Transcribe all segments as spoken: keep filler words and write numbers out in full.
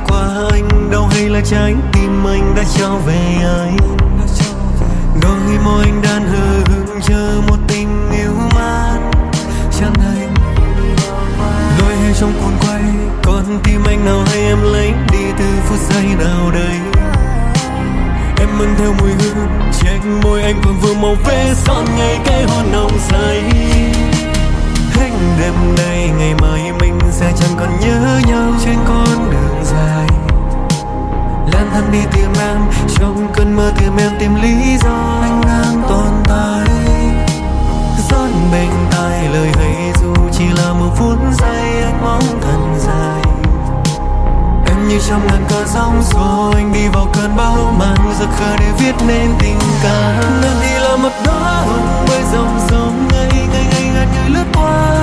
qua anh đâu, hay là trái tim anh đã trao về ai? Đôi môi anh đan hờ hững chờ một tình yêu man chân thành. Lối hay trong cuốn quay, con tim anh nào hay em lấy đi từ phút giây nào đây? Em mang theo mùi hương trên môi anh còn vương màu vẽ son ngày cái hôn nồng say. Anh đêm nay ngày mai mình sẽ chẳng còn nhớ nhau trên con đường dài. Lang thang đi tìm em trong cơn mơ, tìm em tìm lý do anh đang tồn tại. Gió bên tai lời hay dù chỉ là một phút giây, anh mong thật dài. Em như trong ngàn cơn sóng xô, anh đi vào cơn bão màn giật khơi để viết nên tình ca. Em đi là một đóa hồng với dòng sông ngày ngày ngày ngàn người lướt qua.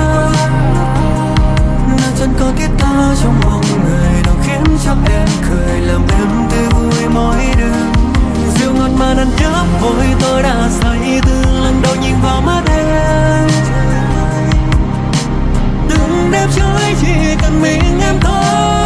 Nàng chân có kết ta trong mong người nào khiến cho em cười, làm em tươi vui mỗi đêm. Rượu ngọt mà ăn nhấp môi tôi đã say từ lần đầu nhìn vào mắt em. Từng đêm trôi chỉ cần mình em thôi.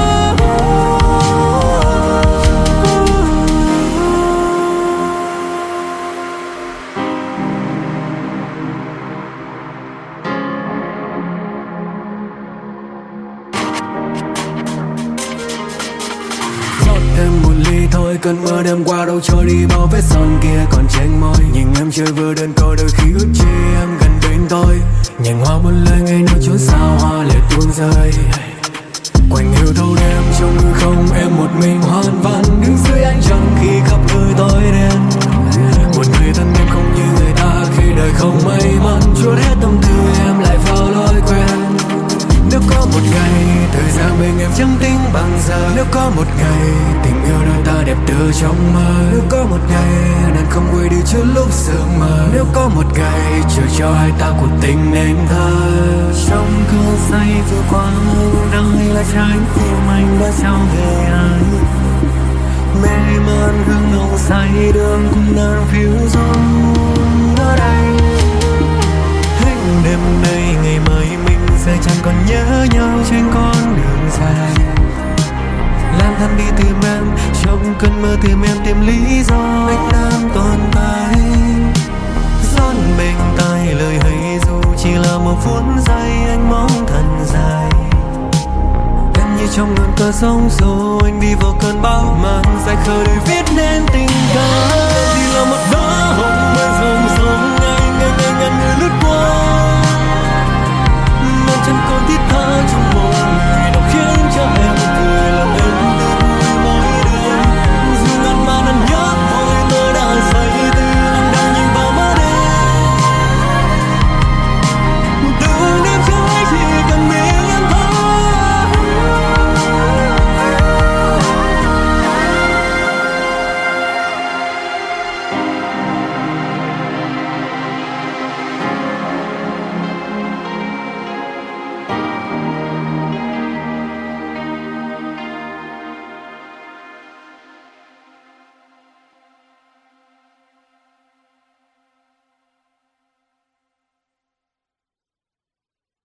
Thêm một ly thôi, cơn mưa đêm qua đâu trôi đi bao vết son kia còn trên môi. Nhìn em chơi vừa đơn côi đôi khi ước chi em gần bên tôi. Nhành hoa buồn lơi ngay nơi chốn sao hoa lệ tuôn rơi. Quanh hiu thâu đêm trong hư không em một mình hoàn văn đứng dưới ánh trăng khi khắp nơi tối đen. Một người thân em không như người ta khi đời không may mắn chuốt hết tâm tư em lại vào lối quen. Nếu có một ngày thời gian bên em chẳng tính bằng giờ, nếu có một ngày tình yêu đôi ta đẹp từ trong mơ, nếu có một ngày nàng không quay đi trước lúc sương mờ, nếu có một ngày chờ cho hai ta cuộc tình nên thơ. Trong cơn say vừa qua đang hay là trái tim anh đã trao về ai? Mê man hương nồng say đường cùng nàng phiêu giông ở đây. Anh đêm nay ngày mai mình sẽ chẳng còn nhớ nhau trên con đường dài. Lang thang đi tìm em trong cơn mơ, tìm em tìm lý do anh đang tồn tại. Gió bên tai lời hay dù chỉ là một phút giây, anh mong thật dài. Em như trong ngàn cơn sóng xô, anh đi vào cơn bão màn dài khơi để viết nên tình ca. Đi là một đôi